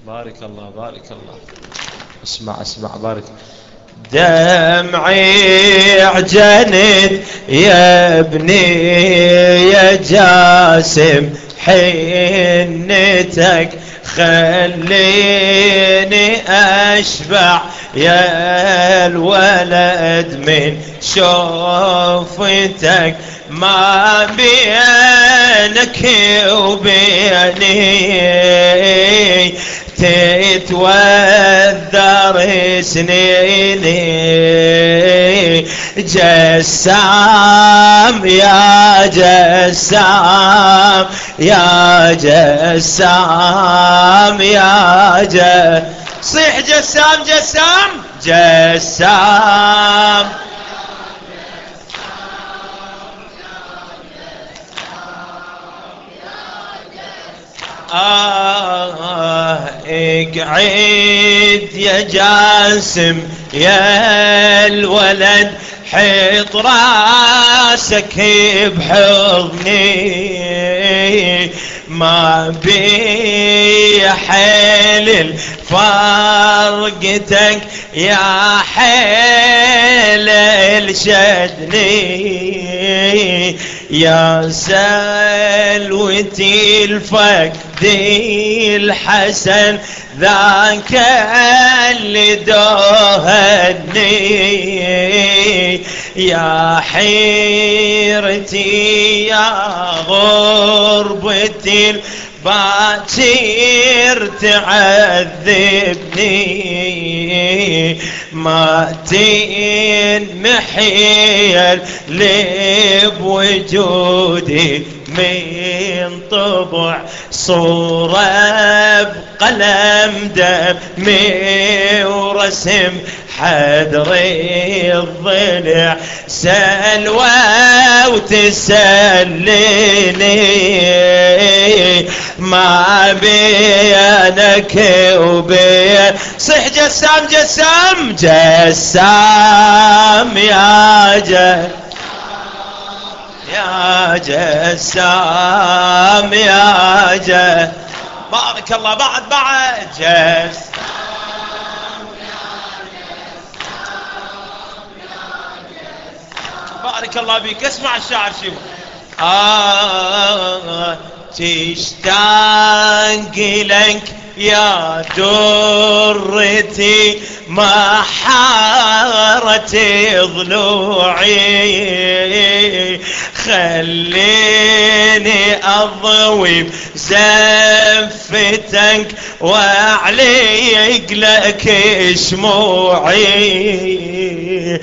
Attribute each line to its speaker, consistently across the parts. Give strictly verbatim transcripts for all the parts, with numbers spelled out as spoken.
Speaker 1: بارك الله بارك الله. اسمع اسمع بارك. دمعي عجند يا ابني يا جاسم حنتك خليني أشبع يا الولد من شوفتك ما بينك وبيني تتوذر سنيني جسام يا جسام يا جسام يا جسام صيح جسام جسام جسام آه اقعد يا جاسم يا الولد حط راسك بحضني ما بي حيل فرقتك يا حيل الشدني يا سلوتي الفقد الحسن ذاك اللي دوهني يا حيرتي يا غربتي باكر تعذبني ما تنمحي لي بوجودي من طبع صورة بقلم دمي ورسم حدري الضلع سلوى وتسليني ما بينك وبين صح جسام جسام جسام يا جسام يا جسام يا جسام بارك الله بعد بعد جسام بارك الله بيك. اسمع الشاعر شو آه تشتاق لك يا درتي ما حارت ضلوعي خليني أضوي زفتك وأعليق لك شموعي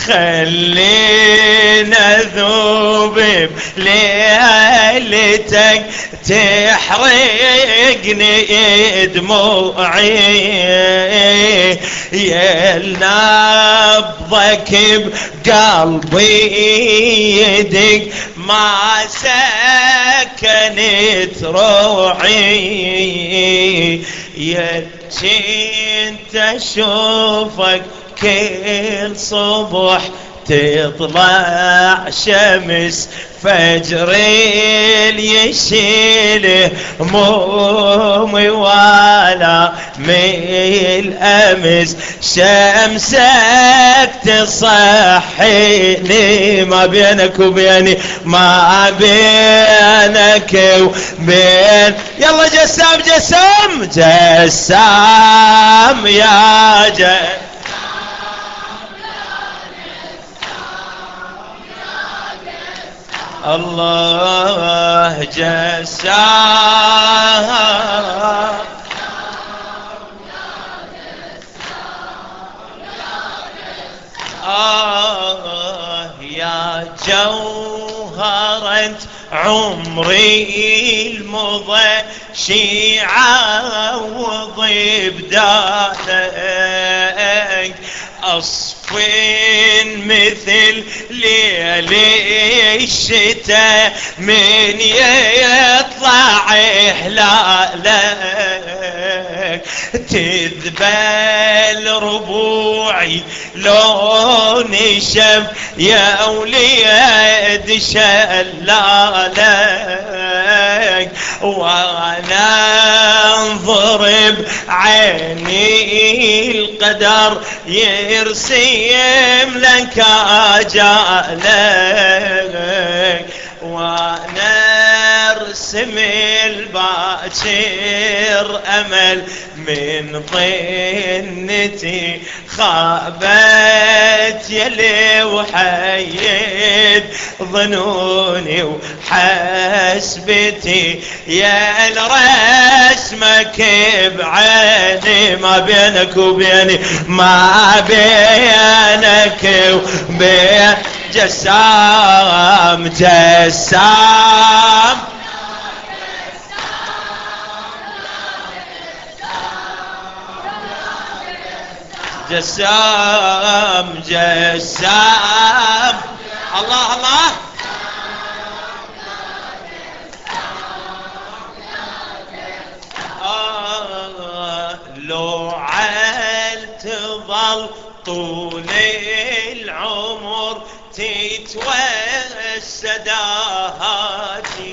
Speaker 1: خلينا ذوب بليلتك تحرقني دموعي يا نبضك بقلبي يدق ما سكنت روعي يا كنت اشوفك كل صبح تطلع شمس فجر يشيل همومي ولا ميل أمس شمسك تصحيني ما بينك وبيني ما بينك وبين يلا جسام جسام جسام يا جسام الله جسام آه يا جوهرة عمري المضى شيعة بدانك أصفين مثل ليل الشتاء من يطلع إحلالك تذبل ربوعي لون شف يا أولياد شلالك وانا انظر بعيني القدر يرسم لك اجالك، وانا ارسم الباكر امل من ظنتي خابت يلي وحيد ظنوني وحسبتي يا الرسمك بعيني، ما بينك وبيني ما بينك وبين جسام جسام جسام جسام الله الله آه لو عال تظل طول العمر تتوسد هاتي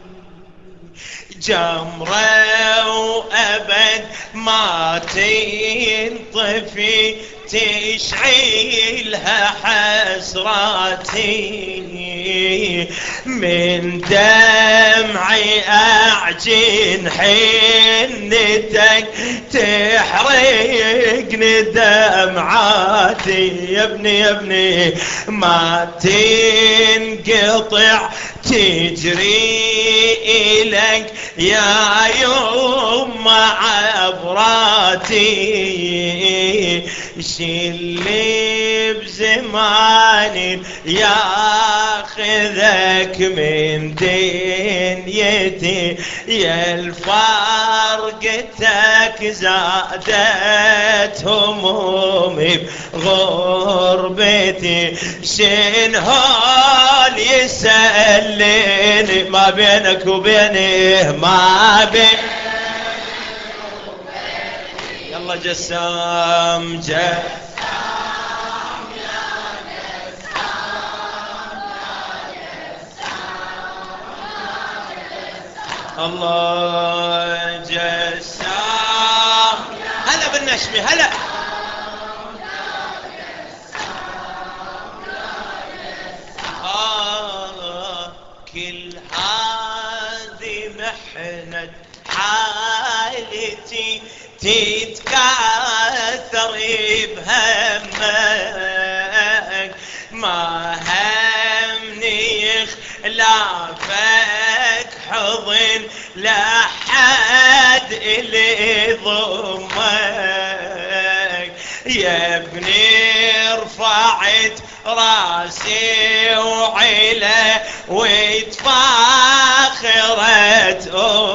Speaker 1: جمرة وأبد ما تنطفي تشعلها حسراتي من دمعي أعجن حنتك تحرقني دمعاتي يا ابني يا ابني ما تنقطع تجري إليك يا يوم عبراتي شلي بزمان ياخذك من دنيتي يا الفارقتك زادت همومي بغربتي شنو يسألني ما بينك وبيني ما بين يلا جسام جسام الله جسام هلا بالنشمي هلا آه كل هذه محنة حالتي تتكاثر بهمك ما همني خلافك حضن لحد اللي ضمك يا ابني رفعت راسي وعيله وتفاخرت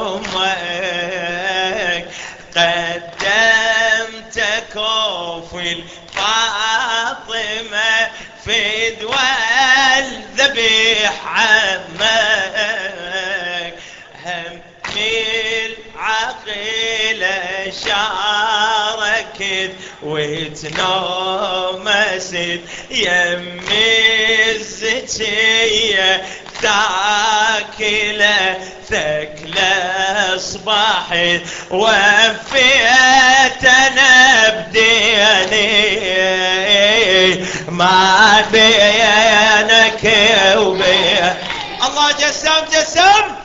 Speaker 1: امك قدمتك وفي الفاطمة فدوى الذبيح عمك همي العقيلة شاركت وتنومست يمي الزكية تاكله ثكله اصبحت وفيت انا بديني ما بينك وبين الله جسام جسام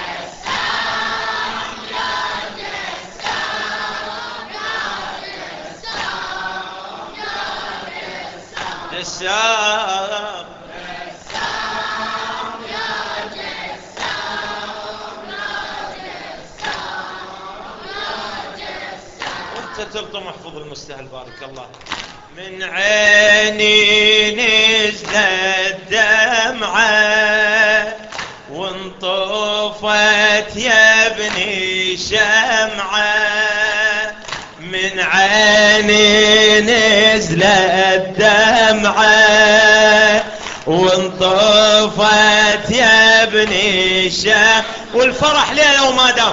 Speaker 1: جسام تلطم محفوظ المستهل بارك الله من عيني نزلت دمعة وانطفت يا ابني شمعة من عيني نزلت دمعة وانطفت يا ابني شمعة والفرح ليلة وما دام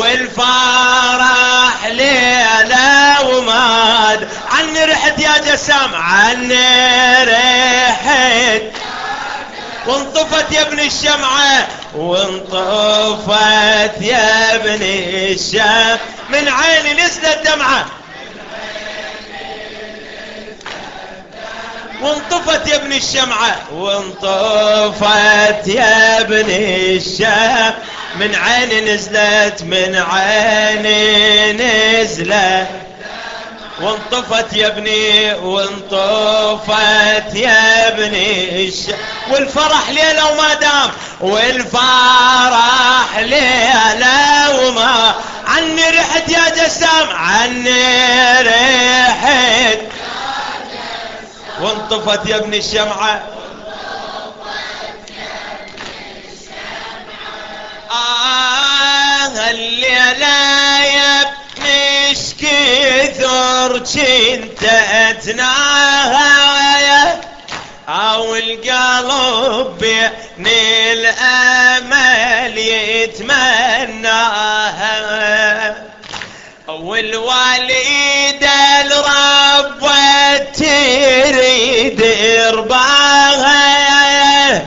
Speaker 1: والفرح ليلة وما دام عني رحت يا جسام عني رحت وانطفت يا ابن الشمعة وانطفت يا ابن الشمعة من عيني نزلت دمعة وانطفت يا ابن الشمعة وانطفت يا ابن الشمعة من عيني نزلت من عيني نزلت وانطفت يا ابني وانطفت يا ابني الشمعة والفرح ليلة وما دام والفرح ليلة وما عني رحت يا جسام عني رحت وانطفت يا ابن الشمعة آه الليلة يا ابني اش كثر جنت اتناها او القلب بين الامل يتمناها والوالدة الرب تريد رباها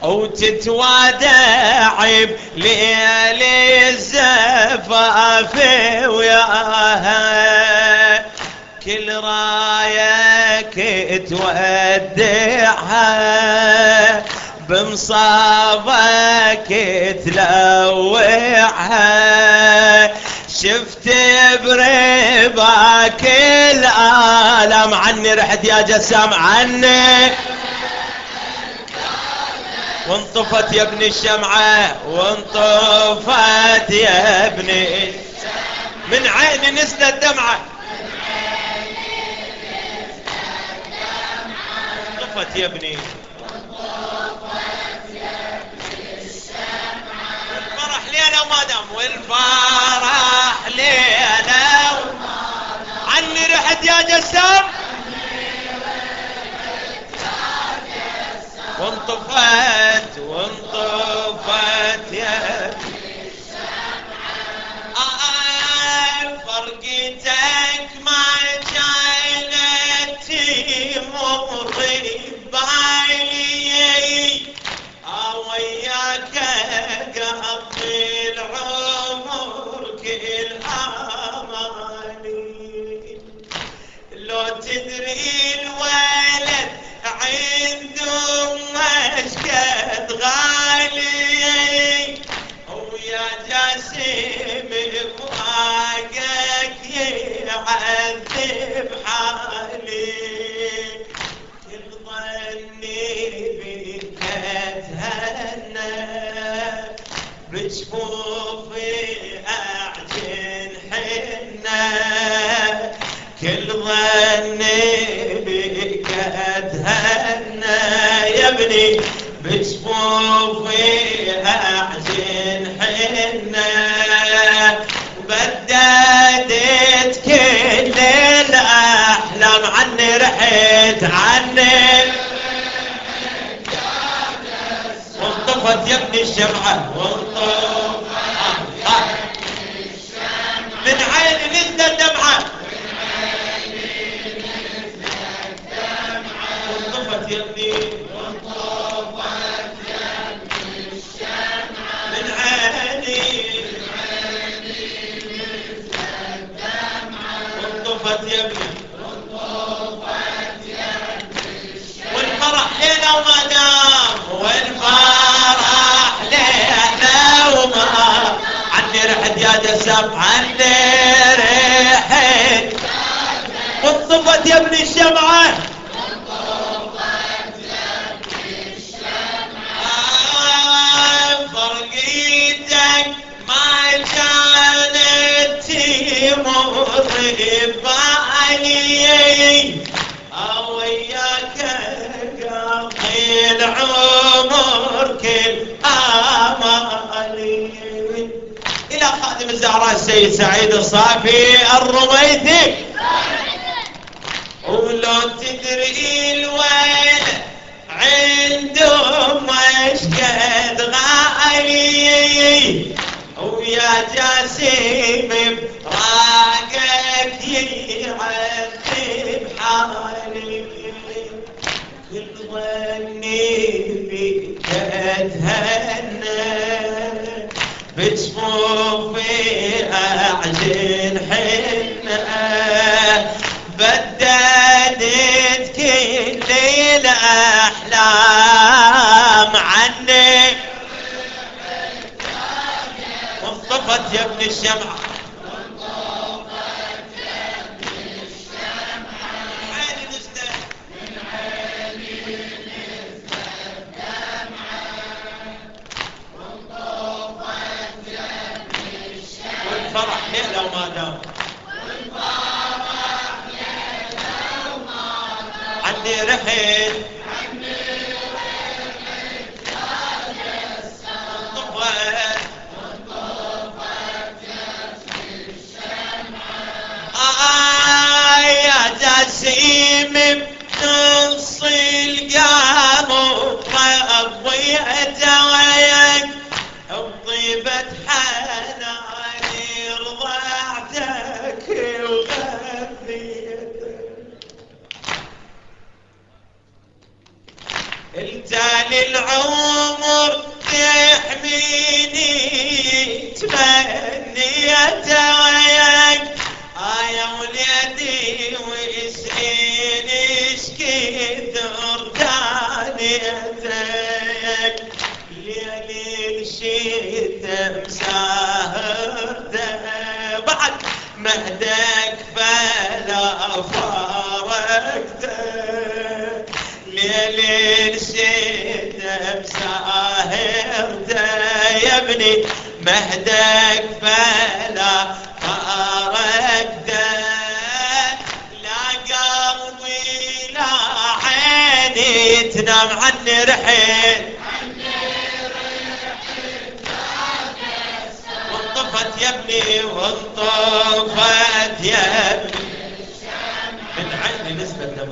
Speaker 1: وتتوادع بليل الزفاف وياها كل رايك تودعها بمصابك تلوعها شفت برباك الآلام عني رحت يا جسام عني وانطفت يا ابن الشمعة وانطفت يا ابن من عيني نزلت دمعة انطفت يا ابني والفرح ليلة وما دام والفرح ليلة عني رحت يا جسام وانطفت وانطفت يا آه فرقتك ما كانت تمر ببالي وياك قضي العمر كل اماني لو تدري الولد عندهم اشقد غالي ويا جاسم فراقك يعذب حالي كل ظني بك اتهنى بجفوفي اعجن حنه كل ظني بك اتهنى يا ابني بجفوفي اعجن حنه بددت كل الاحلام عني رحت عني وانطفت يا ابن الشمعة وانطفت من عيني نزلت دمعة وانطفت يا ابني من عيني وانطفت يا ابني والفرح ليلة وما دام والفرح ليلة وما عني رحت يا جسام عني رحت وانطفت يا ابن الشمعة فرقيتك ما كانت تمر ببالي وياك قضي العمر كل آمالي إلى خادم الزهراء السيد سعيد الصافي الرميثي ولو تدري الويل عندهم اشقد غالي ويا جاسم براقك يعذب حالي كل ظني بك اتهنى بجفوفي اعجن حنة بددت كل الاحلام عني وانطفت يا ابن الشمعة والفرح ليلة وما دام عندي رحل آه يا جسيم بنص القلب ضيعت وياك بطيبة حناني رضعتك وغذيتك انت للعمر تحميني تمنيت وياك آه يا وليدي واسقيني ايش كثر دانيتك ليالي الشتاء مساهرته بعد مهدك فلا فارقته ليالي الشتاء مساهرته يا ابني مهدك فلا فارقته لا قلبي لا عيني تنام عني رحل وانطفت يا ابني وانطفت يا ابني من عيني نزلت دمع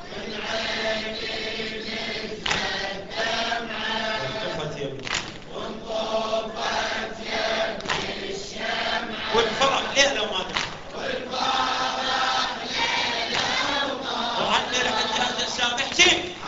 Speaker 1: وانطفت يا ابني وانطفت يا ابني الشمعة والفرح ليلة وما دام والفرح ليلة وما دام وعني رحت هذا السام احكي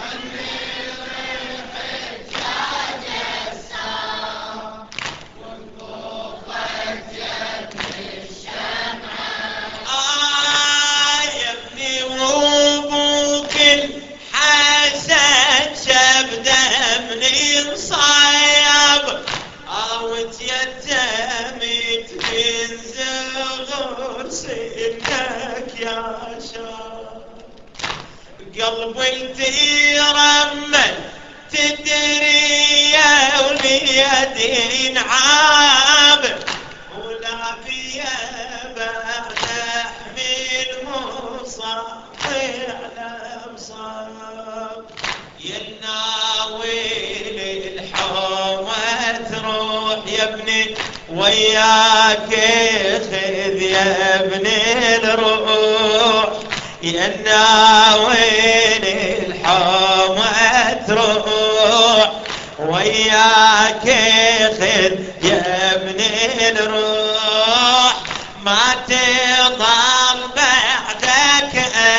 Speaker 1: صايب او تيتمت من زغر سنك يا شاب قلبي تيرمل تدري يا وليدي نعاب ولا فيا بعد احمل مصاب على مصاب يا الناوي الحومة تروح يا ابني وياك خذ يا ابني الروح يا الناوي الحومة تروح وياك خذ يا ابني الروح ما تضل بعدك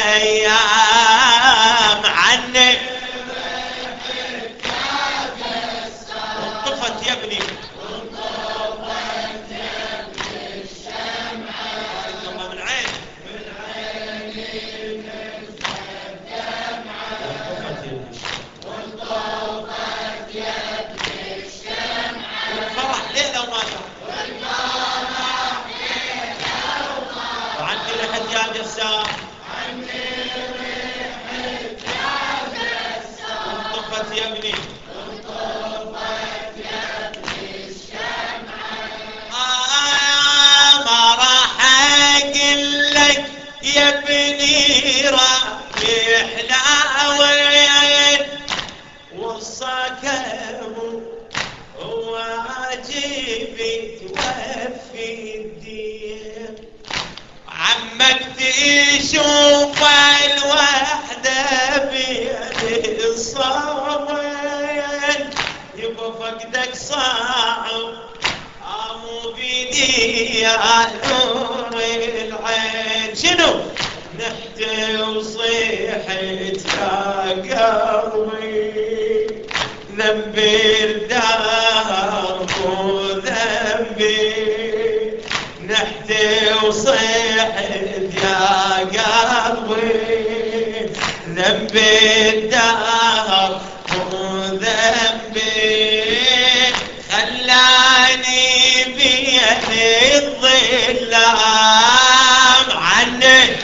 Speaker 1: ايام عني يا ابني وانطفت يا ابني الشمعة الله من عين من عيني نزلت دمعة وانطفت يا ابني الشمعة والفرح ليلة وما دام والفرح ليلة وما دام وعندي ريحة يا جسام عندي ريحة يا جسام وانطفت يا ابني يا ابني ربي حلاوين وصاك واجبي توفي الدين عمك تشوف الوحدة بيد الصوين يبقى فقدك صعب امو بيدي يا نور العين شنو نحتي وصيحت يا قلبي ذنبي وصحت يا قلبي ذنبي الدهر مو ذنبي خلاني بين الظلام عنك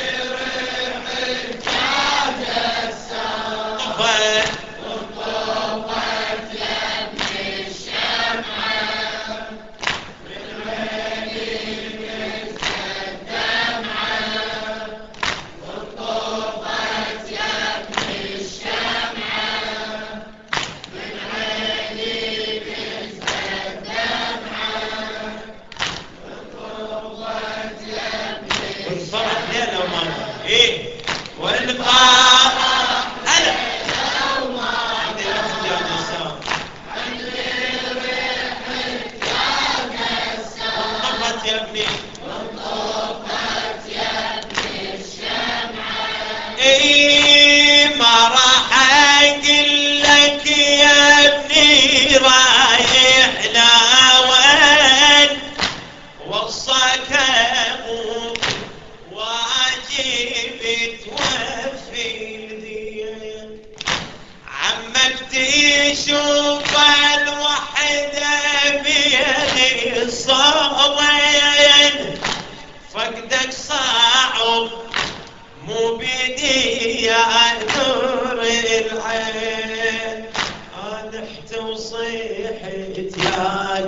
Speaker 1: شوف الوحدة بين الصوبين فقدك صعب مو بيدي يا نور العين نحت وصيحت يا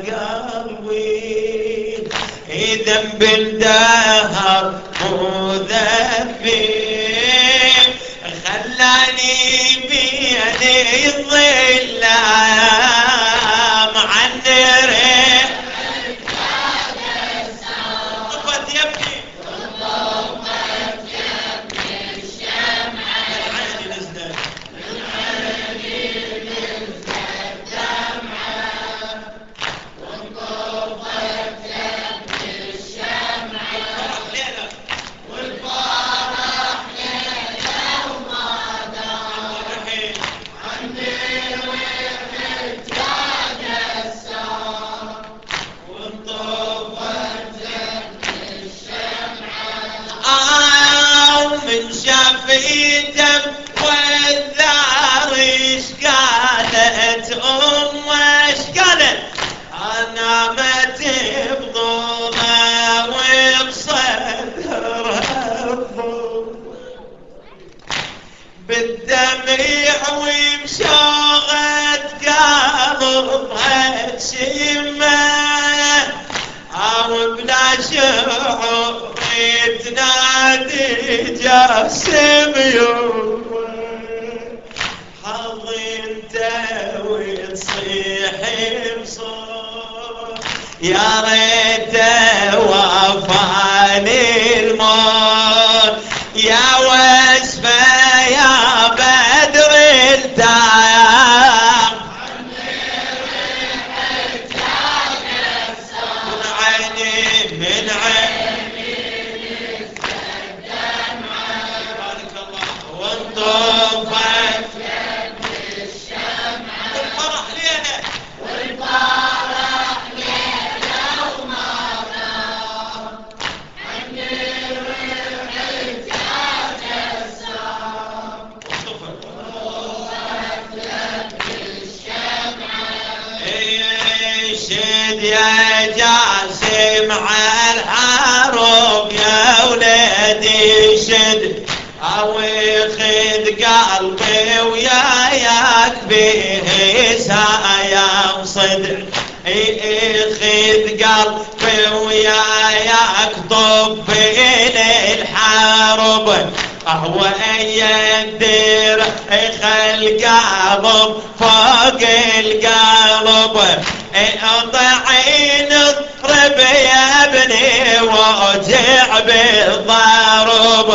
Speaker 1: قلبي ذنب الدهر مو ذنبي خلاني بيدي الظلام عني ريح طفت يبني طفت يبني الشمعة من عيني نزلت من عيني نزلت دمعة وانطفت يبني الشمعة والفرح ليلة وما دام عني ريحة يا قسام وانطفت يبني الشمعة ومن شاف دم والدار ايش قالت ام ايش قالت انا مت بظلمه وبصدرها الظلم بالدمع ومشوغت قلبها تشمه او بلا شعور تنادي جاسم يومه حظ انت وتصيح بصوت يا ريت وفاني الموت يا وسفه يا بدر التام من عيني من عيني بارك الله وانطفت والفرح ليلة والفرح ليلة وما دام عني ريحة يا قسام وانطفت يبني الشمعة شد يا جاسم على الحرب يا ولدي شد او خذ قلبي وياك به سايا صدر خذ قلبي وياك طب للحرب هو اي الدير خل قلب فوق القلب اضعين اضرب يا ابني واوجع بالضرب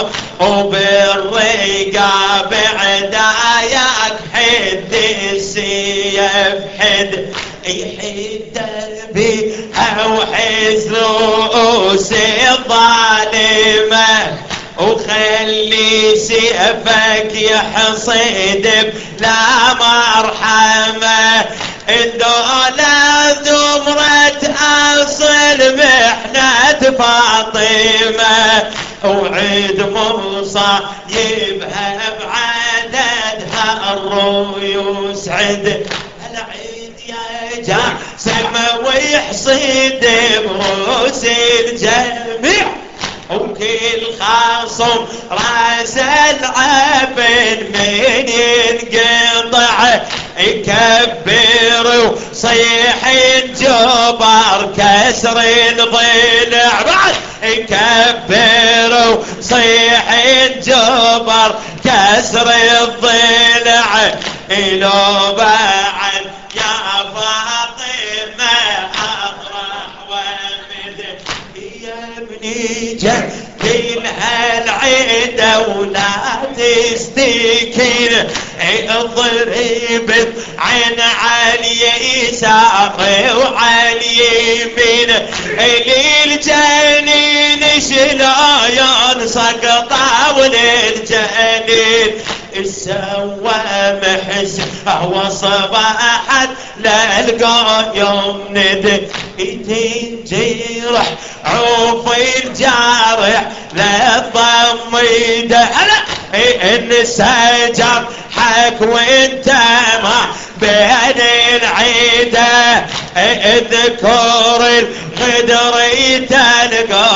Speaker 1: وبالرقاب عداياك حد السيف حد يحد بها وحز رؤوس الظالمه وخلي سيفك يحصد بلا مرحمة الدولة زمرة أصل محنة فاطمة وعيد مصايبها بعددها الرؤوس عد العيد يا جاسم ويحصد بروس الجميع وكل خاصم راس العبد من ينقطع يكبر وصيح الجبر كسر الضلع بعد يكبر وصيح الجبر كسر الضلع لو بعد يا فاطمة أفرح ومد يا ابني جهل هالعيدة ولا تستكين اضرب عين على اليسار وعلى اليمين للجنين شلون سقطا وللجنين السوا محس هو صباحت للقى يوم ند تنجرح عوف الجارح لا تضم يده هلا ان السجر حك وانت ما بين العيده اذكر الغدر تلقى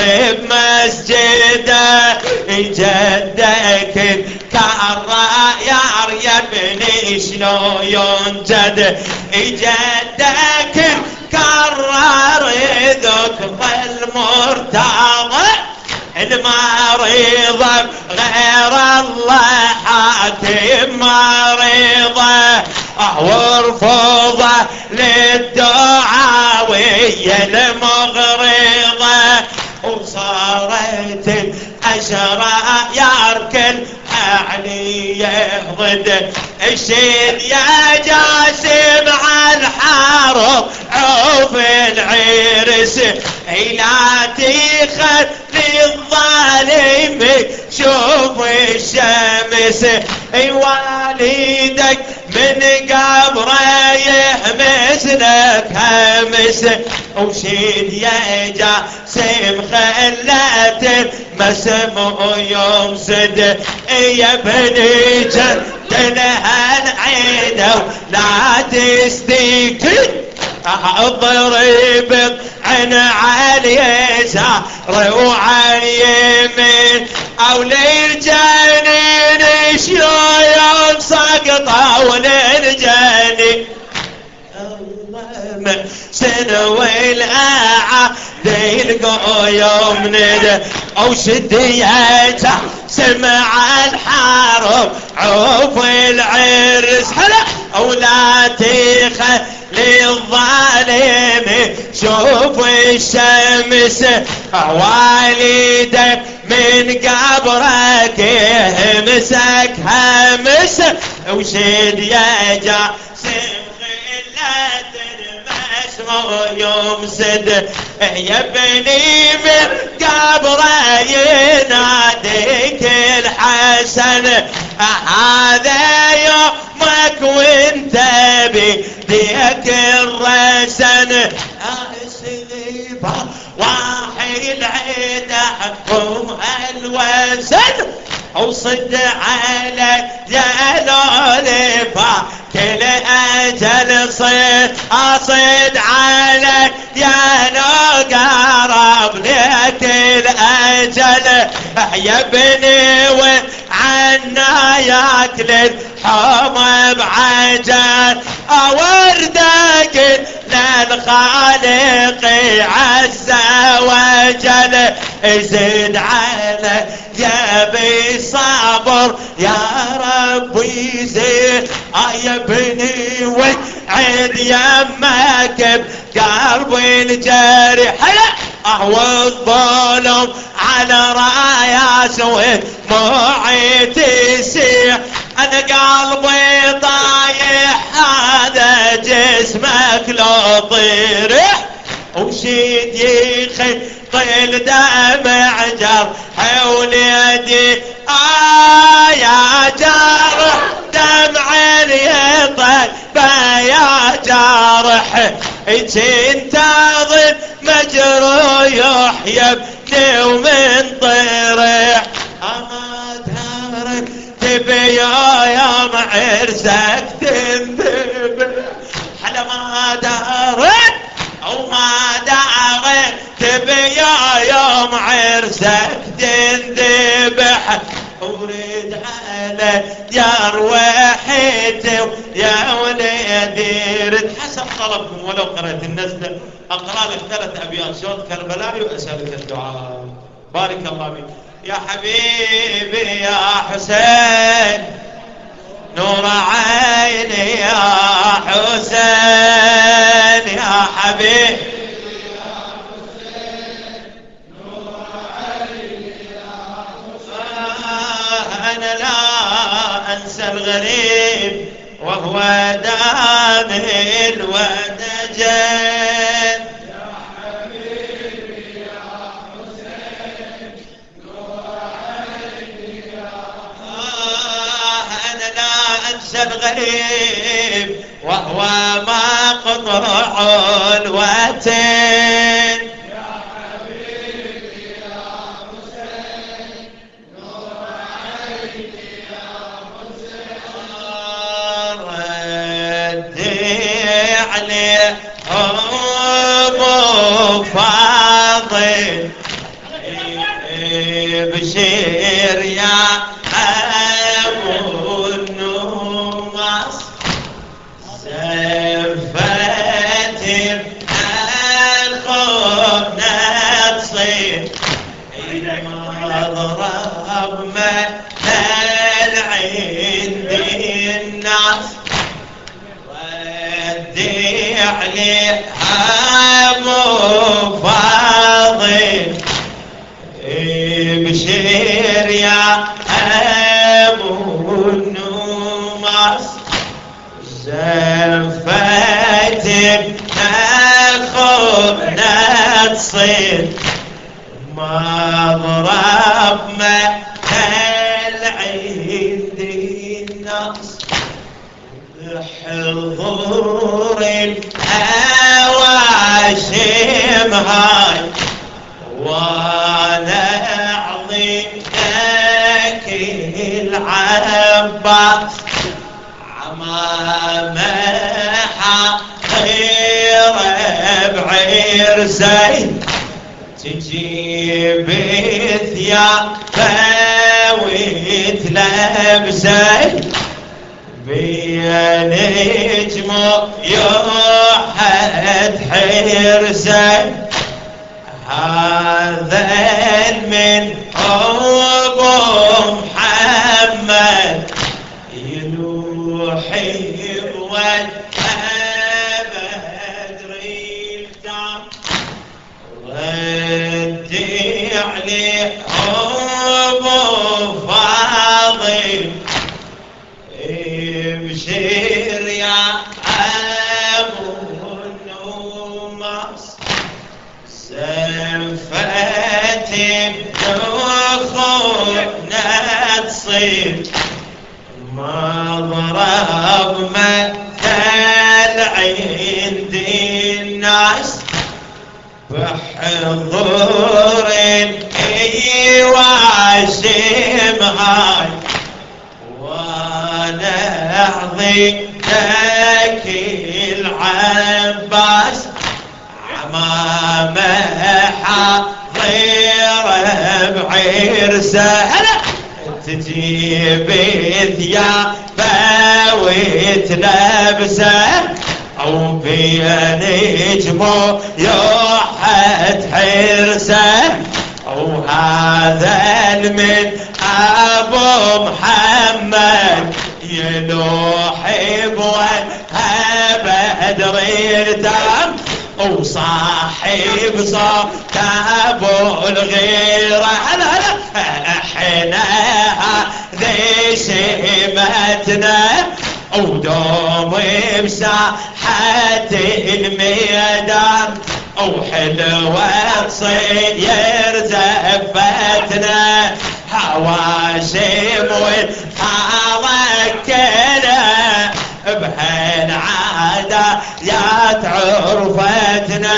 Speaker 1: بمسجده جدك كالرايار يا ابني شلو ينجد جدك كرر ذكر المرتضى المريضة غير الله حاكم مريضة وارفضة للدعاوية المغرضة وصارت الأشرار يركن عليه ضد الشيد يا جاسم على الحرب عوف العرس لا تخلي الظالم شوف الشمس والدك من قبره يهمس لك همس وشيد يا جاسم خلت مسمو يمسد يا بني جد لها العيدة ولا تستيكن اضرب عن على اليسار وعلى اليمين او للجنين شلون سقطا وللجنين سنوي الأعا يلقوا يوم ندى او شد يا سمع الحرب عوف العرس هلا او لا تخلي الظالم شوف الشمس والدك من قبرك يهمسك همس وشد يا جاسم يمسد يا ابني من قبره يناديك الحسن هذا يومك وانت بيديك الرسن اسليبا واحد العيد حكم الوزن وصد على جلالفا كل اجل صيد اصيد على يا لو قرب لك الاجل يا ابني وعنا ياكل الحوم بعجل اوردك للخالق عز وجل زد على يا بي صبر يا ربي زين يا ابني وعد يمك بقلبي الجارح هلا اهو الظلم على راياس ودموعي تسيح انا قلبي طايح هذا جسمك لو طيرح وشيد يخي طيل دمع جر حول يدي آه يا جارح دمع يطيب يا جارح كنت اظن مجروح يبكي ومن طرح اما دارك تبي يا عرسك تنذبح على ما دارك او ما دارك تبي يوم عرسك تنذبح ورد على ديار وحيد يا وليدي رد حسب طلبكم ولو قرأت النزلة اقرا لك ثلاث ابيات صوت كربلاء واسالك الدعاء. بارك الله فيك يا حبيبي يا حسين نور عيني يا حسين يا حبيبي يا حسين نور عيني يا حسين أنا لا أنسى الغريب وهو دامي الودجين يا حبيبي يا حسين نور عيني يا حسين أنا لا أنسى الغريب وهو ما قطع الوتين يا حبيبي يا حسين نور عيني يا حسين ردي عليه أبو فاضل بشير يا أبو النماس سفت الخوف نتصير مضرب مثل عندي الناس ردي عليه أبو فاضل بشير يا أبو النماس زفت الخوف نتصير مضرب مثل عندي الناس بحضور الهواشم هاي وانا اعظم لك العباس عمام حقير بعرسين تجيب ثياب وتلبسين بين نجم يوحد حرسين هذا من أبو محمد يلوحي والأبدري الدم ردي عليه أبو فاضل بشير يا أبو النماس سفت الدخول نتصير مضرب مثل عندي الناس بحضور الواشم هاي وانا اعظم لك العباس عمام حظير بعرسه تجيب ثياب وتلبسه او بنجمه يوحد حرسه او هذا من ابو محمد يلوحب وهب الدم وصاحب صوت ابو الغيره هلا هلا احنا ذي شمتنا ودوم بساحة الميدان وحلوة صير زفتنا هواشم والحركنا بهالعادة رايات عرفتنا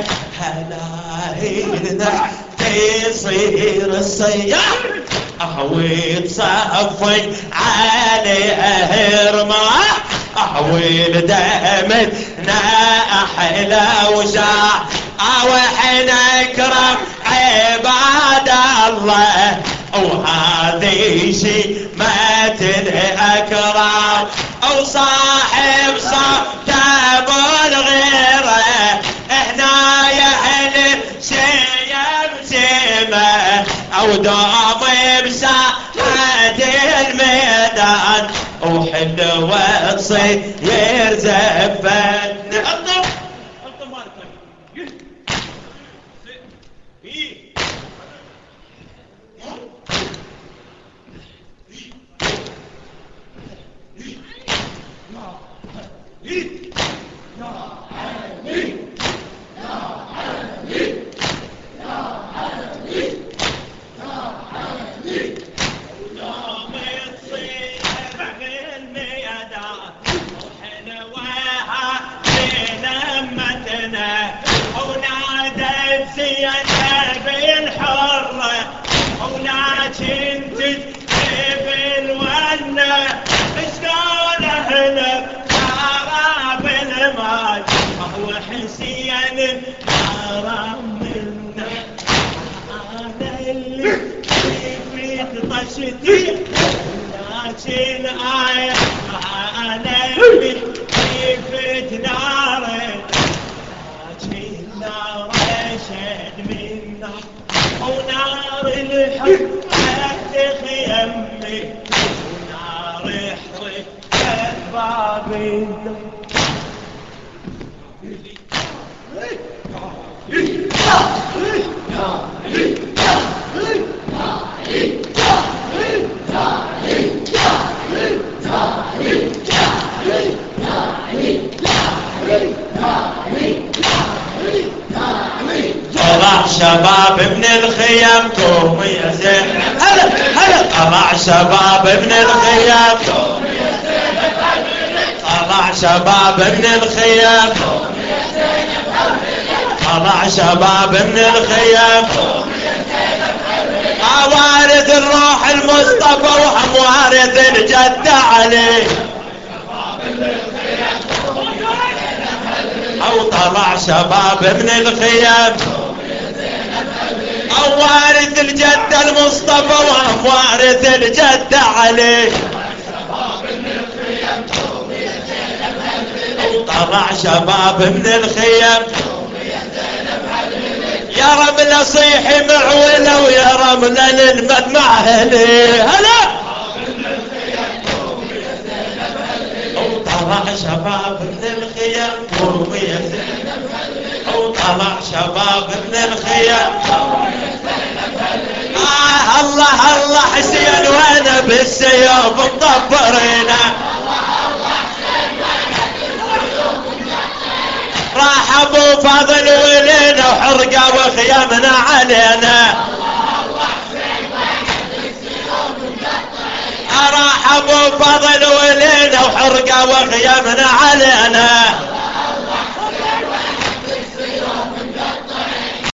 Speaker 1: هلايلنا يصير الصياح اهوي تصفي عليه رماح اهوي دمنا احلى وشاح او احنا نكرم عباد الله وهذه شي ما تنأكرم او صاحب صوت ابو الغيره هنا يا اهل شيم سيمه او دوم بساحه الميدان وحلوه تصير زفن الطب الطب مالك حسين حرام منا انا اللي في طشتي لكن انا اللي في ناري لكن نار شد منا ونار الحب تخ يمي ونار حرق بابنا طلع شباب من الخيام قوم يا زين هلا هلا طلع شباب من الخيام طلع شباب من الخيام طلع شباب من الخيام وارث الروح المصطفى وهم وارث الجد عليه او طلع شباب من الخيام او وارث الجد المصطفى وهم وارث الجد عليه طلع شباب من الخيام يا رملة صيحي معولة ويا رملة للمدمع هلي هلا وطلع شباب من الخيام قومي يا زينب وطلع شباب من الخيام آه الله الله حسين وانا بالسيوف مطبرينا راح ابو فاضل ولينا وحرقه وخيامنا علينا راح ابو فاضل ولينا وحرقه وخيامنا علينا